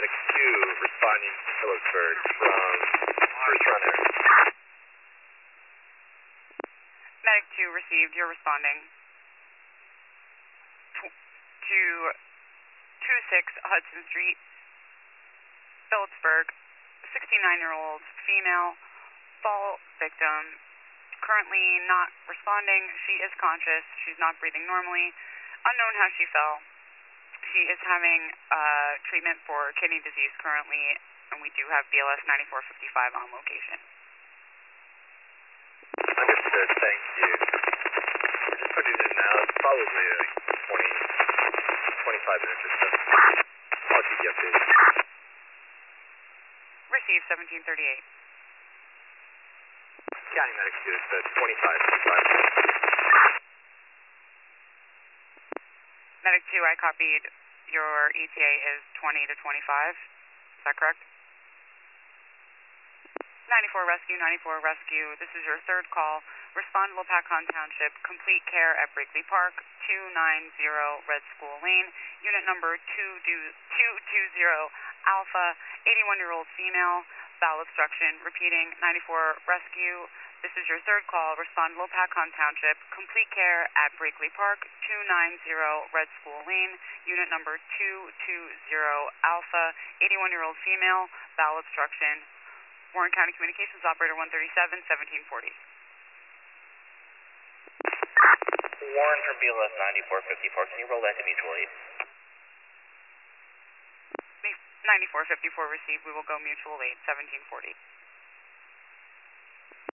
Medic 2 responding to Phillipsburg from first runner. Medic 2 received, you're responding to 26 Hudson Street, Phillipsburg, 69-year-old female, fall victim, currently not responding. She is conscious, she's not breathing normally, unknown how she fell. She is having treatment for kidney disease currently, and we do have BLS 9455 on location. Understood, thank you. We're just putting it in now. It's probably like 25 minutes or so. I'll keep you updated. Receive 1738. County Medic 2, it's 25 minutes. Medic 2, I copied. Your ETA is 20 to 25. Is that correct? 94 Rescue. This is your third call. Respond to Lopakon Township. Complete care at Brinkley Park, 290 Red School Lane. Unit number 220 Alpha, 81-year-old female, bowel obstruction. Repeating, 94 Rescue. This is your third call. Respond to Lopakon Township. Complete care at Brinkley Park, 290 Red School Lane. Unit number 220 Alpha, 81-year-old female, bowel obstruction. Warren County Communications Operator 137, 1740. Warren from BLS 9454, can you roll that to mutual aid? 9454 received, we will go mutual aid, 1740.